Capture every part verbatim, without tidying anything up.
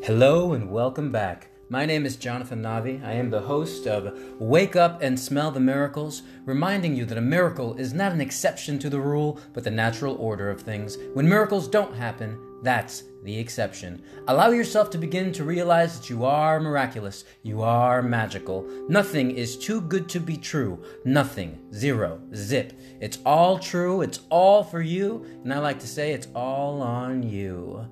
Hello and welcome back. My name is Jonathan Navi. I am the host of Wake Up and Smell the Miracles, reminding you that a miracle is not an exception to the rule, but the natural order of things. When miracles don't happen, that's the exception. Allow yourself to begin to realize that you are miraculous. You are magical. Nothing is too good to be true. Nothing. Zero. Zip. It's all true. It's all for you. And I like to say it's all on you.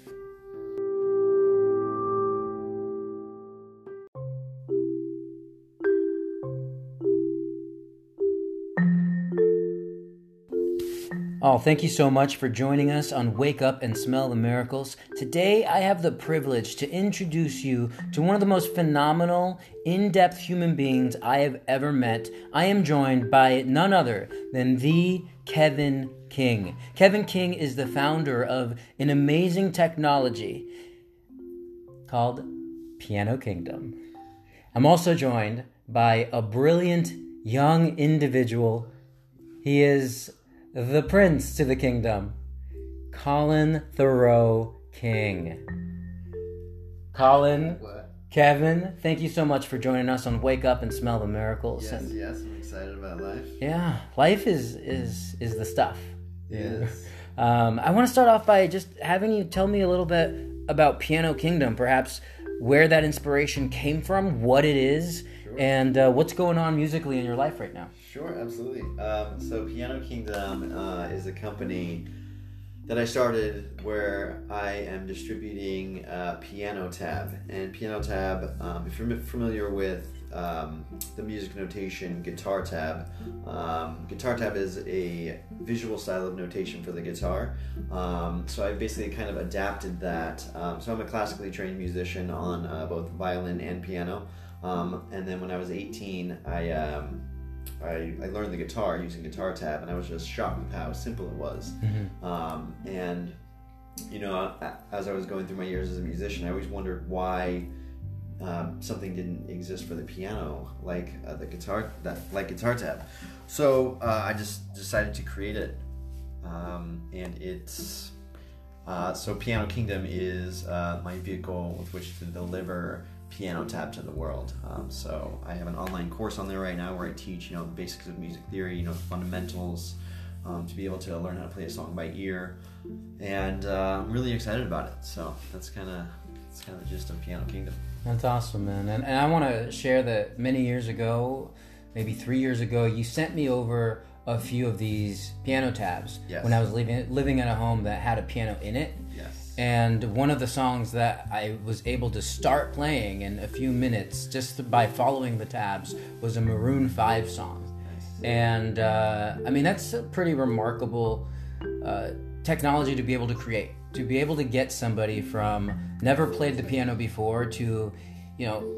Oh, thank you so much for joining us on Wake Up and Smell the Miracles. Today, I have the privilege to introduce you to one of the most phenomenal, in-depth human beings I have ever met. I am joined by none other than the Kevin King. Kevin King is the founder of an amazing technology called Piano Kingdom. I'm also joined by a brilliant young individual. He is the prince to the kingdom, Colin Thoreau King. Colin, what? Kevin, thank you so much for joining us on Wake Up and Smell the Miracles. Yes, and yes, I'm excited about life. Yeah, life is is is the stuff. Yes. Um, I want to start off by just having you tell me a little bit about Piano Kingdom, perhaps where that inspiration came from, what it is, Sure. and uh, what's going on musically in your life right now. Sure, absolutely. Um, so Piano Kingdom uh, is a company that I started where I am distributing uh, Piano Tab. And Piano Tab, um, if you're familiar with um, the music notation Guitar Tab, um, Guitar Tab is a visual style of notation for the guitar. Um, so I basically kind of adapted that. Um, so I'm a classically trained musician on uh, both violin and piano. Um, and then when I was eighteen, I... Um, I, I learned the guitar using Guitar Tab, and I was just shocked with how simple it was. Mm-hmm. Um, and, you know, as I was going through my years as a musician, I always wondered why um, something didn't exist for the piano, like uh, the guitar, that like Guitar Tab. So uh, I just decided to create it, um, and it's uh, so Piano Kingdom is uh, my vehicle with which to deliver Piano Tab to the world. Um, so I have an online course on there right now where I teach, you know, the basics of music theory, you know, the fundamentals, um, to be able to learn how to play a song by ear, and uh, I'm really excited about it. So that's kind of that's kind of the gist of Piano Kingdom. That's awesome, man. And, and I want to share that many years ago, maybe three years ago, you sent me over a few of these piano tabs. Yes. When I was living living in a home that had a piano in it. Yes. And one of the songs that I was able to start playing in a few minutes just by following the tabs was a Maroon five song. Nice. And uh, I mean, that's a pretty remarkable uh, technology to be able to create. To be able to get somebody from never played the piano before to, you know,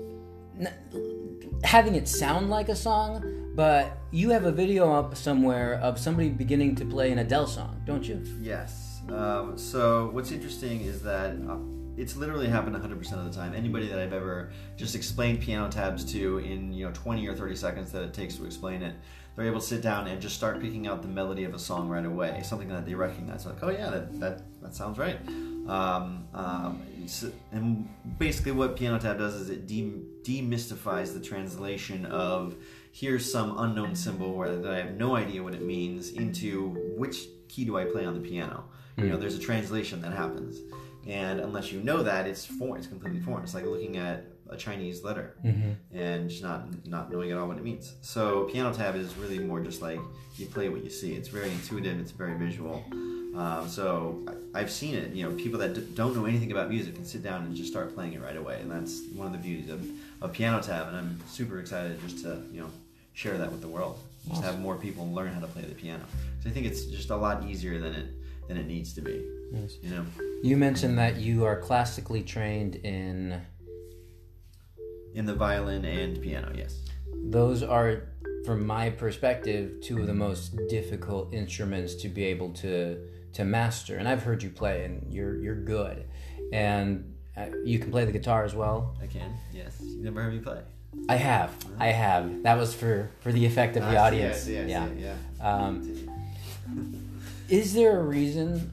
n- having it sound like a song, but you have a video up somewhere of somebody beginning to play an Adele song, don't you? Yes. Um, so what's interesting is that uh, it's literally happened one hundred percent of the time. Anybody that I've ever just explained piano tabs to in, you know, twenty or thirty seconds that it takes to explain it, they're able to sit down and just start picking out the melody of a song right away, something that they recognize. Like, oh yeah, that that, that sounds right. Um, um, and basically what Piano Tab does is it de- demystifies the translation of here's some unknown symbol where that I have no idea what it means into which key do I play on the piano. You know, there's a translation that happens, and unless you know that, it's foreign. It's completely foreign. It's like looking at a Chinese letter Mm-hmm. and just not not knowing at all what it means. So Piano Tab is really more just like you play what you see. It's very intuitive. It's very visual. Um, so I, I've seen it. You know, people that d- don't know anything about music can sit down and just start playing it right away, and that's one of the beauties of, of Piano Tab. And I'm super excited just to you know share that with the world. Just Awesome. have more people learn how to play the piano. So I think it's just a lot easier than it. than it needs to be. Yes. You know. You mentioned that you are classically trained in... In the violin and piano, yes. Those are, from my perspective, two of the most difficult instruments to be able to to master. And I've heard you play, and you're you're good. And uh, you can play the guitar as well. I can, yes. You never heard me play? I have. I have. That was for, for the effect of the Ah, audience. yes, yes, yeah. yeah. Um, is there a reason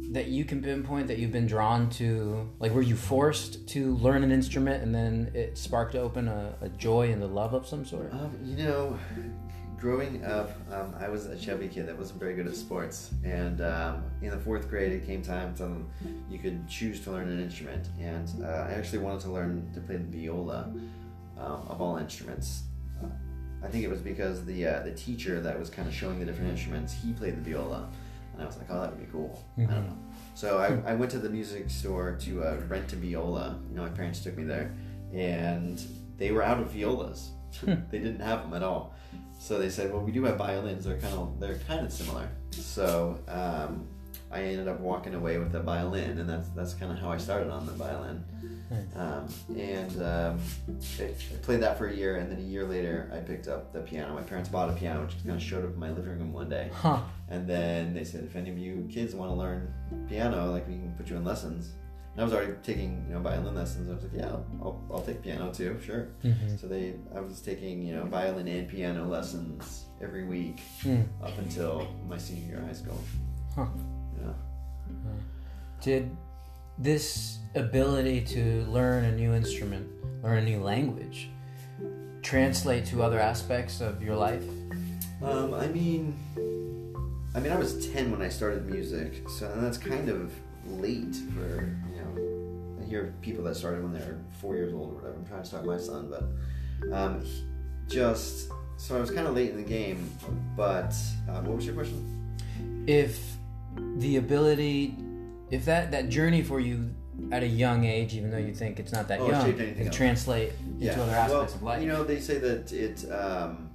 that you can pinpoint that you've been drawn to? Like, were you forced to learn an instrument and then it sparked open a, a joy and a love of some sort? Um, you know, growing up, um, I was a chubby kid that wasn't very good at sports. And um, in the fourth grade, it came time to you could choose to learn an instrument. And uh, I actually wanted to learn to play the viola, um, of all instruments. Uh, I think it was because the uh, the teacher that was kind of showing the different instruments, he played the viola. And I was like, oh, that would be cool. Mm-hmm. I don't know. So I, I went to the music store to uh, rent a viola. You know, my parents took me there. And they were out of violas. They didn't have them at all. So they said, well, we do have violins. They're kind of they're kind of similar. So um, I ended up walking away with a violin. And that's, that's kind of how I started on the violin. Um, and um, I, I played that for a year, and then a year later I picked up the piano. My parents bought a piano, which kind of showed up in my living room one day. Huh. And then they said, if any of you kids want to learn piano, like, we can put you in lessons. And I was already taking, you know, violin lessons. I was like, yeah, I'll, I'll, I'll take piano too, sure. Mm-hmm. So they, I was taking, you know, violin and piano lessons every week mm. up until my senior year of high school. Huh. Yeah. Huh. Did this ability to learn a new instrument, learn a new language, translate to other aspects of your life? Um, I mean, I mean, I was ten when I started music, so and that's kind of late for, you know, I hear people that started when they're four years old or whatever. I'm trying to start my son, but um, just, so I was kind of late in the game, but um, what was your question? If the ability, if that, that journey for you at a young age, even though you think it's not that oh, young, can translate yeah. into other aspects well, of life. You know, they say that it um,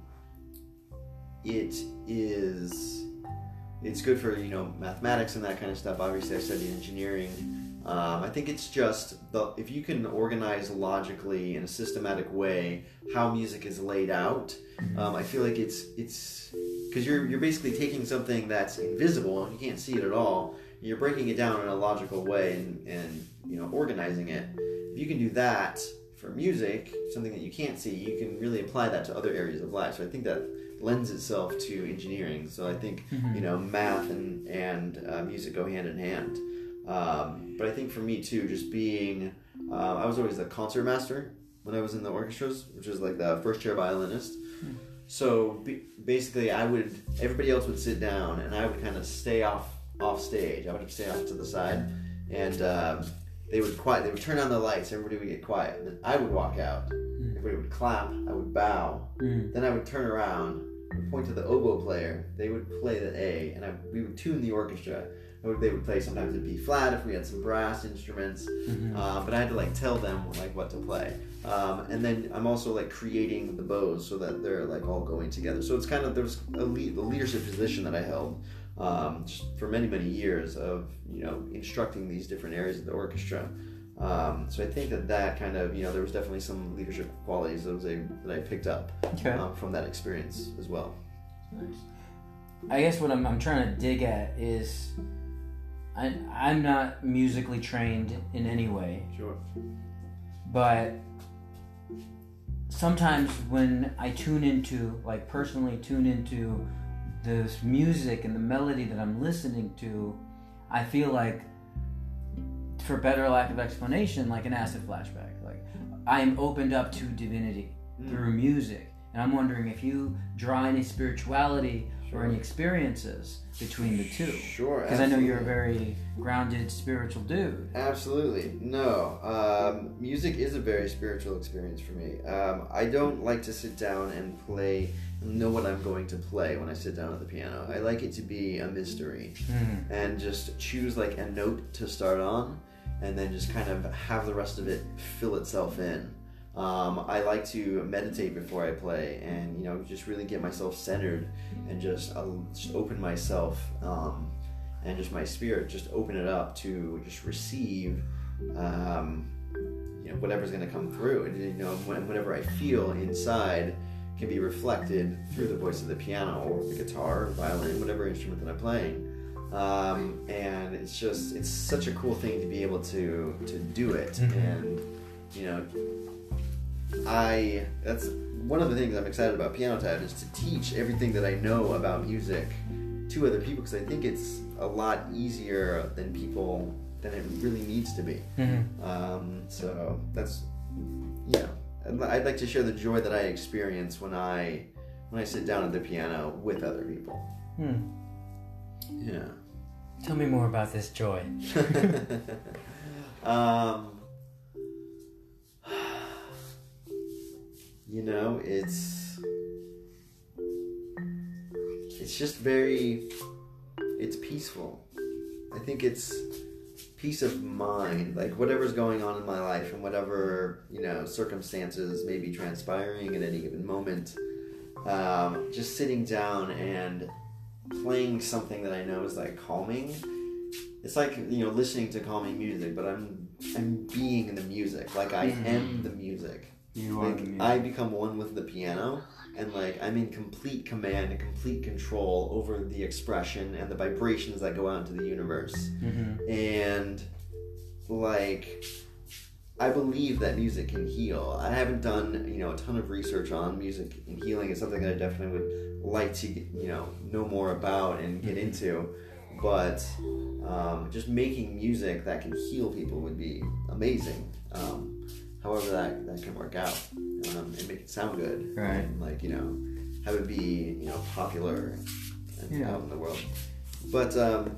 it is it's good for, you know, mathematics and that kind of stuff. Obviously, I studied engineering. Um, I think it's just the if you can organize logically in a systematic way how music is laid out. Um, I feel like it's it's because you're you're basically taking something that's invisible, you can't see it at all. You're breaking it down in a logical way and, and you know, organizing it. If you can do that for music, something that you can't see, you can really apply that to other areas of life. So I think that lends itself to engineering. So I think, mm-hmm. you know, math and, and uh, music go hand in hand. Um, but I think for me too, just being, uh, I was always the concert master when I was in the orchestras, which is like the first chair violinist. Mm-hmm. So be, basically I would, everybody else would sit down and I would kind of stay off off stage. I would stay off to the side, and um, they would quiet. They would turn on the lights. Everybody would get quiet. And then I would walk out. Mm. Everybody would clap. I would bow. Mm. Then I would turn around and point to the oboe player. They would play the A, and I, we would tune the orchestra. Would, they would play sometimes it'd be flat if we had some brass instruments, mm-hmm. uh, but I had to like tell them like what to play. Um, and then I'm also like creating the bows so that they're like all going together. So it's kind of there's a, lead, a leadership position that I held. Um, just for many, many years of, you know, instructing these different areas of the orchestra. Um, so I think that that kind of, you know, there was definitely some leadership qualities that, was a, that I picked up okay. um, from that experience as well. Nice. I guess what I'm, I'm trying to dig at is I, I'm not musically trained in any way. Sure. But sometimes when I tune into, like personally tune into this music and the melody that I'm listening to, I feel like, for better lack of explanation, like an acid flashback. Like I am opened up to divinity mm. through music, and I'm wondering if you draw any spirituality sure. or any experiences between the two. Sure, because I know you're a very grounded spiritual dude. Absolutely, no. Um, music is a very spiritual experience for me. Um, I don't like to sit down and play. Know what I'm going to play when I sit down at the piano. I like it to be a mystery mm. and just choose like a note to start on and then just kind of have the rest of it fill itself in. Um, I like to meditate before I play and, you know, just really get myself centered and just, uh, just open myself um, and just my spirit, just open it up to just receive um, you know, whatever's going to come through. And, you know, whatever I feel inside can be reflected through the voice of the piano or the guitar or violin, whatever instrument that I'm playing. Um, and it's just, it's such a cool thing to be able to, to do it. Mm-hmm. And, you know, I, that's one of the things I'm excited about Piano Tab is to teach everything that I know about music to other people, because I think it's a lot easier than people than it really needs to be. Mm-hmm. Um, so that's yeah. I'd, I'd like to share the joy that I experience when I when I sit down at the piano with other people. Hmm. Yeah. Tell me more about this joy. um, you know, it's it's just very it's peaceful. I think it's peace of mind, like whatever's going on in my life and whatever, you know, circumstances may be transpiring at any given moment, um, just sitting down and playing something that I know is like calming. It's like, you know, listening to calming music, but I'm I'm being in the music. Like I mm-hmm. am the music. You like are the music. I become one with the piano, and like I'm in complete command and complete control over the expression and the vibrations that go out into the universe. Mm-hmm. And like I believe that music can heal. I haven't done, you know, a ton of research on music and healing. It's something that I definitely would like to, you know, know more about and get into. But um, just making music that can heal people would be amazing. Um, however that, that can work out um, and make it sound good. Right. And, like, you know, have it be, you know, popular and yeah. out in the world. But um,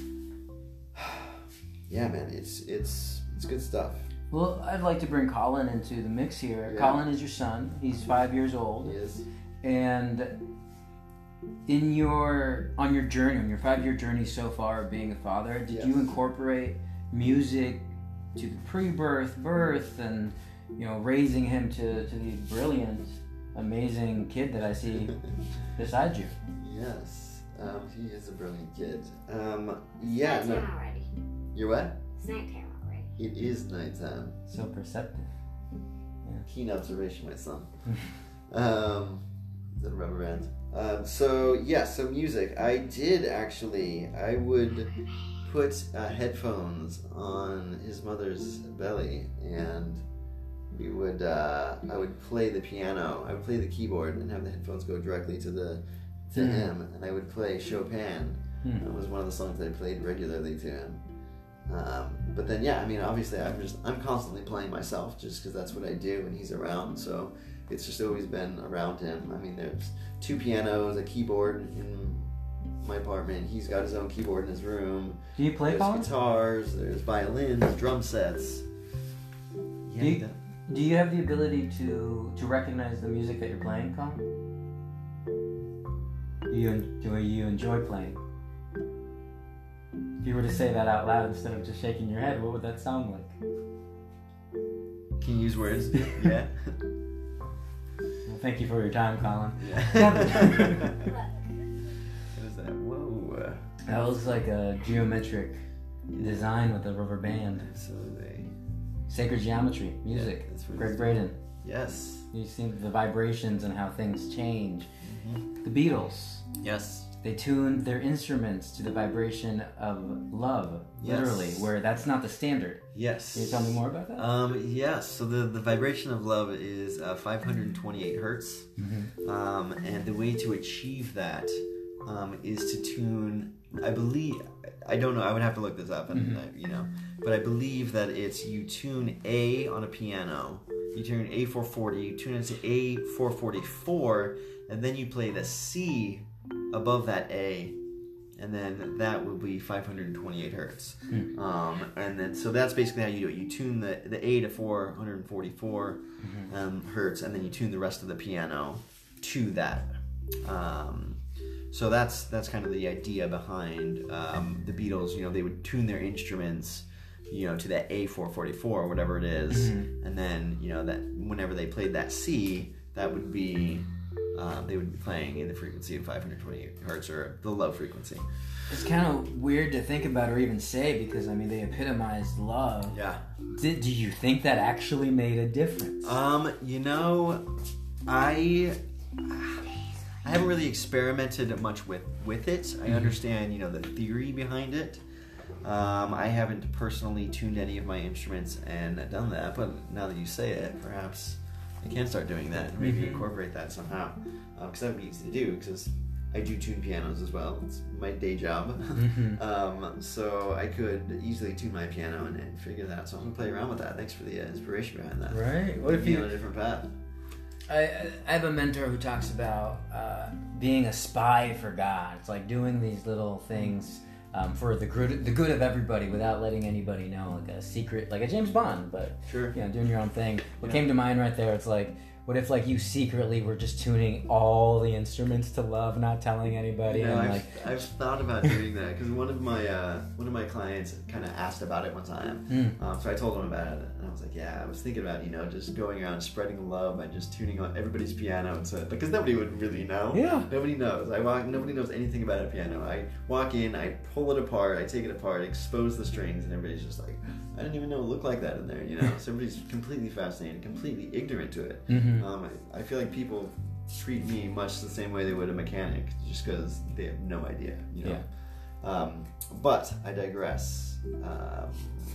yeah, man, it's it's it's good stuff. Well, I'd like to bring Colin into the mix here. Yeah. Colin is your son. He's five years old. He is. And in your on your journey, on your five-year journey so far of being a father, did Yes. you incorporate music to the pre-birth, birth, and you know, raising him to, to the brilliant, amazing kid that I see beside you? Yes, um, he is a brilliant kid. Um, yeah, It's no. nighttime already. You're what? It's nighttime already. It is nighttime. So perceptive. Keen observation, my son. um, is that a rubber band? Um, so yeah, so music. I did actually. I would put uh, headphones on his mother's belly, and we would. Uh, I would play the piano. I would play the keyboard and have the headphones go directly to the to Mm. him, and I would play Chopin. Mm. That was one of the songs that I played regularly to him. Um, but then, yeah, I mean, obviously, I'm just I'm constantly playing myself just because that's what I do when he's around. So it's just always been around him. I mean, there's two pianos, a keyboard in my apartment. He's got his own keyboard in his room. Do you play, There's Colin? guitars. There's violins, drum sets. Yeah, Do you- he does. Do you have the ability to to recognize the music that you're playing, Colin? Do you do you enjoy playing? If you were to say that out loud instead of just shaking your head, what would that sound like? Can you use words? Yeah. Well, thank you for your time, Colin. Yeah. What is that? Whoa. That was like a geometric design with a rubber band. Absolutely. Sacred geometry, music. Yeah, that's what Greg it's Braden. Yes. You see the vibrations and how things change. Mm-hmm. The Beatles, Yes. they tuned their instruments to the vibration of love, Yes. literally, where that's not the standard. Yes. Can you tell me more about that? Um, yes. So the, the vibration of love is uh, five hundred twenty-eight hertz. Mm-hmm. Um, and the way to achieve that um, is to tune, I believe, I don't know, I would have to look this up, and Mm-hmm. uh, you know, but I believe that it's you tune A on a piano, you tune A four forty, you tune it to A four forty-four, and then you play the C above that A, and then that will be five hundred twenty-eight hertz. Mm. Um, and then, so that's basically how you do it. You tune the, the A to four hundred forty-four Mm-hmm. um, hertz, and then you tune the rest of the piano to that. Um, so that's that's kind of the idea behind um, the Beatles. You know, they would tune their instruments, you know, to that A four forty-four or whatever it is, Mhm. and then, you know, that whenever they played that C, that would be um, they would be playing in the frequency of five hundred twenty-eight hertz, or the love frequency. It's kind of weird to think about or even say because, I mean, they epitomized love. Yeah. Did, do you think that actually made a difference? Um, you know, I I haven't really experimented much with, with it. I understand, you know, the theory behind it. Um, I haven't personally tuned any of my instruments and done that, but now that you say it, perhaps I can start doing that and maybe Mhm. incorporate that somehow. Because that would be easy to do, because I I do tune pianos as well. It's my day job. Mm-hmm. um, so I could easily tune my piano and, and figure that out. So I'm going to play around with that. Thanks for the uh, inspiration behind that. Right. What if Be you... on a different path. I, I have a mentor who talks about uh, being a spy for God. It's like doing these little things um, for the good, the good of everybody without letting anybody know, like a secret, like a James Bond, but sure. you know, doing your own thing. What yeah. came to mind right there, it's like, what if like you secretly were just tuning all the instruments to love, not telling anybody? You know, and I've, like I've thought about doing that because one of my uh, one of my clients kind of asked about it one time. Mm. Um, so I told him about it, and I was like, "Yeah, I was thinking about you know just going around spreading love by just tuning on everybody's piano and so because nobody would really know. Yeah, nobody knows. I walk. Nobody knows anything about a piano. I walk in, I pull it apart, I take it apart, expose the strings, and everybody's just like, I didn't even know it looked like that in there. You know, so everybody's completely fascinated, completely ignorant to it. Mm-hmm. Um, I, I feel like people treat me much the same way they would a mechanic, just because they have no idea. You know. Yeah. Um, but I digress. Um,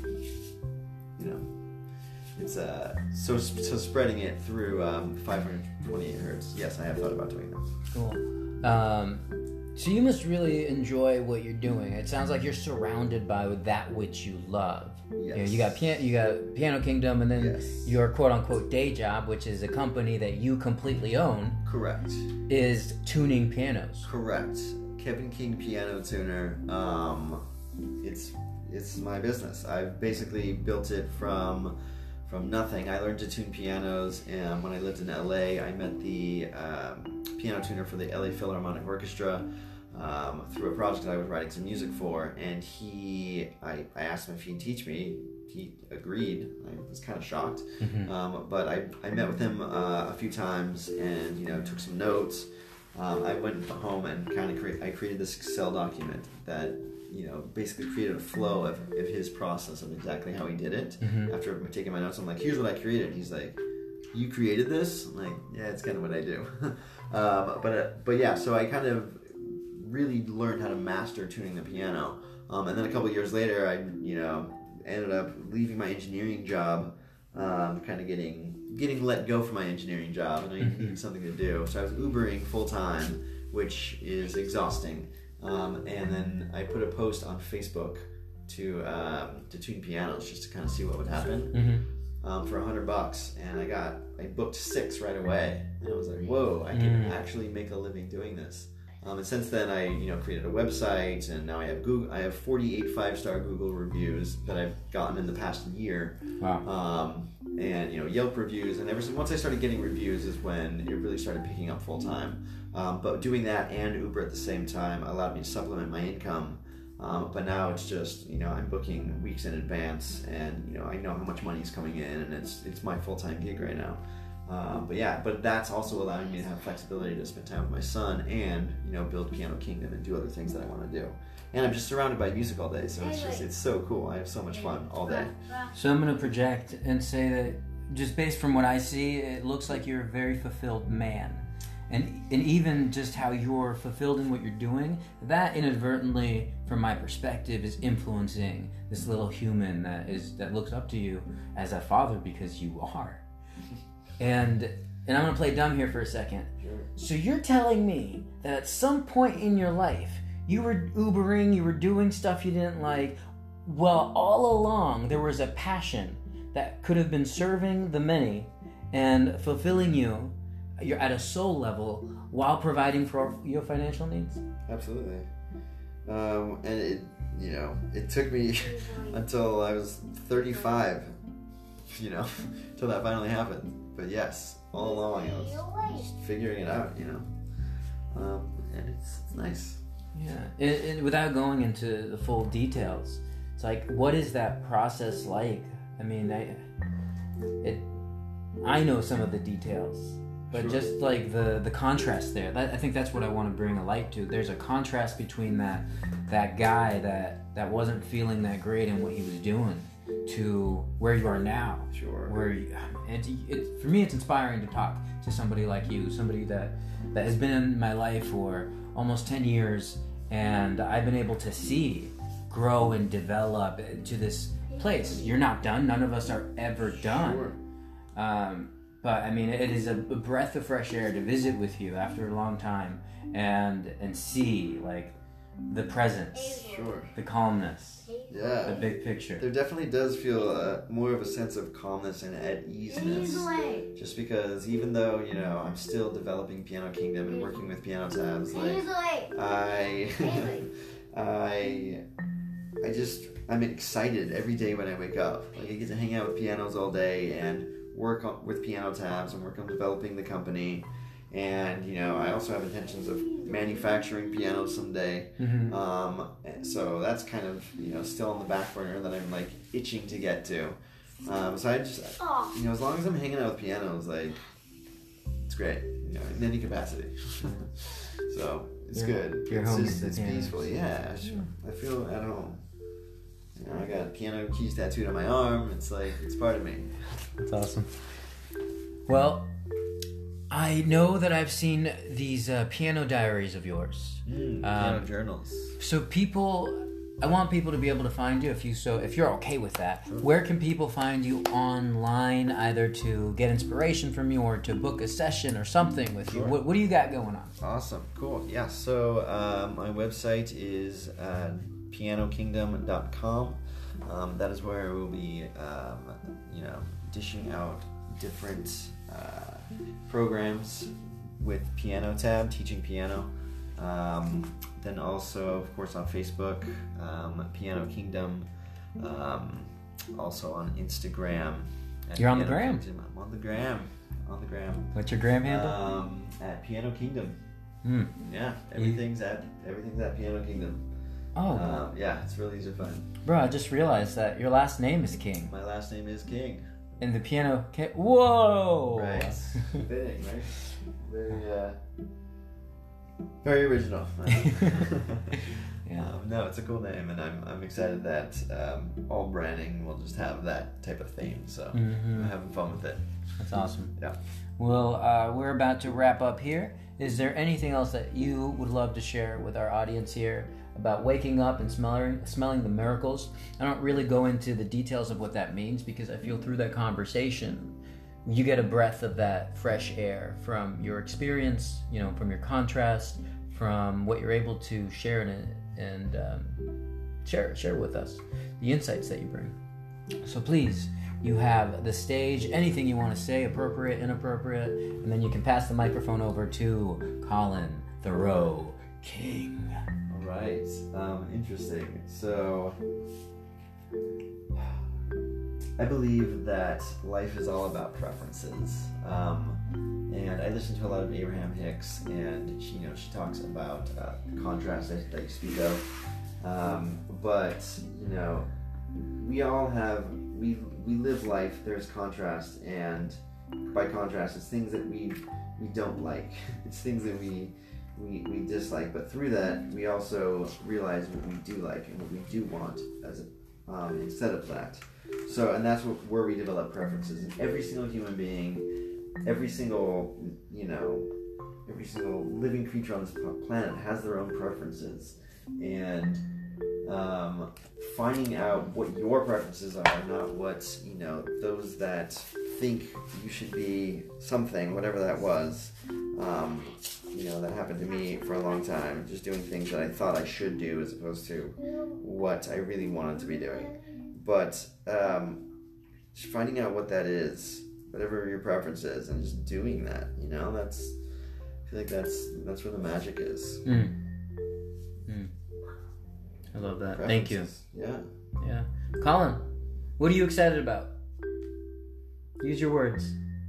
you know, it's uh, so so spreading it through um, five hundred twenty-eight hertz. Yes, I have thought about doing that. Cool. Um, so you must really enjoy what you're doing. It sounds like you're surrounded by that which you love. Yes. You know, you got piano, you got Piano Kingdom, and then Yes. your quote-unquote day job, which is a company that you completely own, Correct. is tuning pianos. Correct. Kevin King Piano Tuner. Um, it's it's my business. I've basically built it from from nothing. I learned to tune pianos, and when I lived in L A, I met the um, piano tuner for the L A Philharmonic Orchestra. Um, through a project that I was writing some music for, and he, I, I asked him if he'd teach me. He agreed. I was kind of shocked, Mm-hmm. um, but I, I met with him uh, a few times, and you know took some notes. Um, I went home and kind of cre- I created this Excel document that you know basically created a flow of, of his process of exactly how he did it. Mm-hmm. After taking my notes, I'm like, here's what I created. He's like, you created this? I'm like, yeah, it's kind of what I do. um, but uh, but yeah, so I kind of really learned how to master tuning the piano. Um, and then a couple of years later, I, you know, ended up leaving my engineering job, um, kind of getting getting let go from my engineering job, and I Mm-hmm. needed something to do. So I was Ubering full time, which is exhausting. Um, and then I put a post on Facebook to um, to tune pianos just to kind of see what would happen. Mm-hmm. Um, for a hundred bucks, and I got I booked six right away, and I was like, whoa, I can Mm. actually make a living doing this. Um, and since then, I you know created a website, and now I have Google. I have forty-eight five-star Google reviews that I've gotten in the past year. Wow. Um, and you know Yelp reviews, and ever since once I started getting reviews is when it really started picking up full time. Um, but doing that and Uber at the same time allowed me to supplement my income. Um, but now it's just you know I'm booking weeks in advance, and you know I know how much money is coming in, and it's it's my full time gig right now. Um, but yeah, but that's also allowing me to have flexibility to spend time with my son and, you know, build Piano Kingdom and do other things that I want to do. And I'm just surrounded by music all day, so it's just, it's so cool. I have so much fun all day. So I'm going to project and say that just based from what I see, it looks like you're a very fulfilled man. And, and even just how you're fulfilled in what you're doing, that inadvertently, from my perspective, is influencing this little human that is that looks up to you as a father because you are. And and I'm going to play dumb here for a second. Sure. So you're telling me that at some point in your life, you were Ubering, you were doing stuff you didn't like. Well, all along, there was a passion that could have been serving the many and fulfilling you you're at a soul level while providing for your financial needs? Absolutely. Um, and it, you know, it took me until I was thirty-five, you know, until that finally happened. But yes, all along I was just figuring it out, you know. Um, and it's, it's nice. Yeah. It, it, without going into the full details, it's like, what is that process like? I mean, I, it, I know some of the details, but Sure. just like the, the contrast there, that, I think that's what I want to bring a light to. There's a contrast between that that guy that, that wasn't feeling that great in what he was doing to where you are now. Sure. Where you, it, it, for me, it's inspiring to talk to somebody like you, somebody that, that has been in my life for almost ten years, and I've been able to see grow and develop to this place. You're not done. None of us are ever done. Sure. Um, but I mean, it is a breath of fresh air to visit with you after a long time and and see like the presence, Sure. the calmness, Yeah. the big picture. There definitely does feel uh, more of a sense of calmness and at easeness. Just because even though, you know, I'm still developing Piano Kingdom and working with piano tabs, like I I I just I'm excited every day when I wake up. Like I get to hang out with pianos all day and work on, with piano tabs and work on developing the company. And, you know, I also have intentions of manufacturing pianos someday. Mm-hmm. Um, so that's kind of, you know, still on the back burner that I'm, like, itching to get to. Um, so I just, you know, as long as I'm hanging out with pianos, like, it's great, you know, in any capacity. So it's You're, good. You're it's home just, to the it's pianos. peaceful. Yeah, I, should, I feel at home. You know, I got piano keys tattooed on my arm. It's like, it's part of me. That's awesome. Well, I know that I've seen these uh, piano diaries of yours. Mm, piano um, journals. So people, I want people to be able to find you if you so if you're okay with that. Sure. Where can people find you online, either to get inspiration from you or to book a session or something with Sure. you? What, what do you got going on? Awesome, cool. Yeah. So um, my website is uh, piano kingdom dot com. Um, that is where we'll be, um, you know, dishing out different uh, programs with Piano Tab, teaching piano. Um, then also, of course, on Facebook, um, Piano Kingdom. Um, also on Instagram. You're on Piano the gram. Kingdom. I'm on the gram. On the gram. What's your gram handle? Um, at Piano Kingdom. Hmm. Yeah, everything's at everything's at Piano Kingdom. Oh. Um, yeah, it's really easy to find. Bro, I just realized that your last name is King. My last name is King. And the piano... Ca- Whoa! Right. Fitting, right? Very, uh... Very original. Yeah. Um, no, it's a cool name, and I'm I'm excited that um, all branding will just have that type of theme. So Mm-hmm. I'm having fun with it. That's awesome. Yeah. Well, uh, we're about to wrap up here. Is there anything else that you would love to share with our audience here about waking up and smelling smelling the miracles? I don't really go into the details of what that means because I feel through that conversation, you get a breath of that fresh air from your experience, you know, from your contrast, from what you're able to share and and um, share share with us, the insights that you bring. So please, you have the stage. Anything you want to say, appropriate, inappropriate, and then you can pass the microphone over to Colin Thoreau King. All right. Um, interesting. So I believe that life is all about preferences. Um, and I listen to a lot of Abraham Hicks, and she, you know, she talks about uh, contrast that, that you speak of. Um, but you know, we all have we we live life. There's contrast, and by contrast, it's things that we we don't like. It's things that we we we dislike. But through that, we also realize what we do like and what we do want as a, um, instead of that. So, and that's what, where we develop preferences. And every single human being, every single, you know, every single living creature on this planet has their own preferences. And um, finding out what your preferences are, not what, you know, those that think you should be something, whatever that was. Um, you know, that happened to me for a long time, just doing things that I thought I should do as opposed to what I really wanted to be doing. But um, just finding out what that is, whatever your preference is, and just doing that, you know, that's, I feel like that's that's where the magic is. Mm. Mm. I love that. Thank you. Yeah. Yeah. Colin, what are you excited about? Use your words.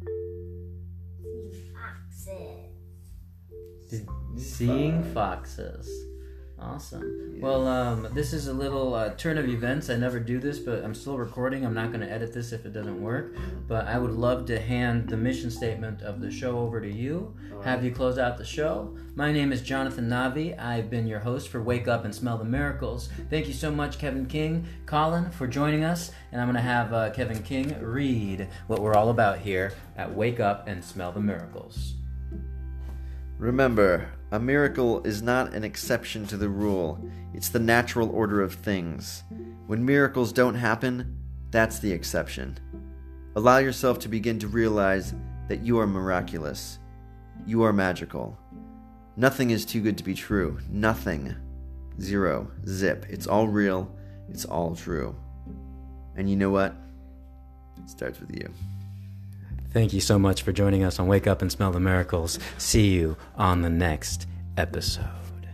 Foxes. Seeing foxes. Awesome. Yes. Well, um, this is a little uh, turn of events. I never do this, but I'm still recording. I'm not going to edit this if it doesn't work. But I would love to hand the mission statement of the show over to you. Right. Have you close out the show. My name is Jonathan Navi. I've been your host for Wake Up and Smell the Miracles. Thank you so much, Kevin King, Colin, for joining us. And I'm going to have uh, Kevin King read what we're all about here at Wake Up and Smell the Miracles. Remember, a miracle is not an exception to the rule. It's the natural order of things. When miracles don't happen, that's the exception. Allow yourself to begin to realize that you are miraculous. You are magical. Nothing is too good to be true. Nothing. Zero. Zip. It's all real. It's all true. And you know what? It starts with you. Thank you so much for joining us on Wake Up and Smell the Miracles. See you on the next episode.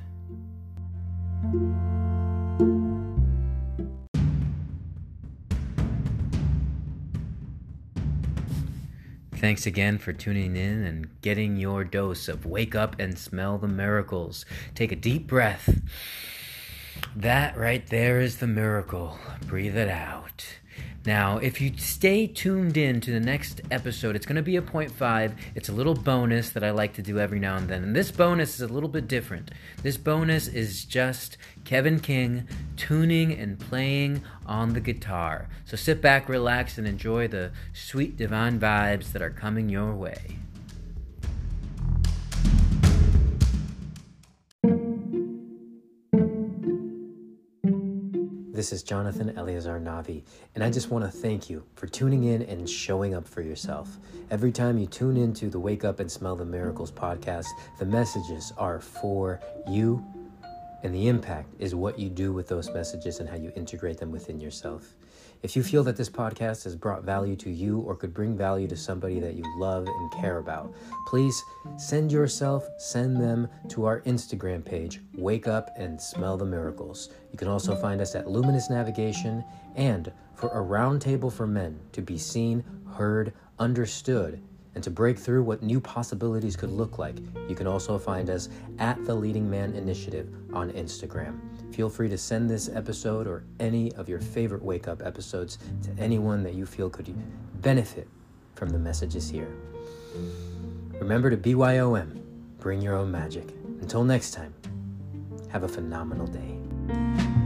Thanks again for tuning in and getting your dose of Wake Up and Smell the Miracles. Take a deep breath. That right there is the miracle. Breathe it out. Now, if you stay tuned in to the next episode, it's going to be a point five. It's a little bonus that I like to do every now and then. And this bonus is a little bit different. This bonus is just Kevin King tuning and playing on the guitar. So sit back, relax, and enjoy the sweet divine vibes that are coming your way. This is Jonathan Eleazar Navi, and I just want to thank you for tuning in and showing up for yourself. Every time you tune into the Wake Up and Smell the Miracles podcast, the messages are for you, and the impact is what you do with those messages and how you integrate them within yourself. If you feel that this podcast has brought value to you or could bring value to somebody that you love and care about, please send yourself, send them to our Instagram page, Wake Up and Smell the Miracles. You can also find us at Luminous Navigation, and for a roundtable for men to be seen, heard, understood, and to break through what new possibilities could look like, you can also find us at The Leading Man Initiative on Instagram. Feel free to send this episode or any of your favorite Wake Up episodes to anyone that you feel could benefit from the messages here. Remember to B Y O M, bring your own magic. Until next time, have a phenomenal day.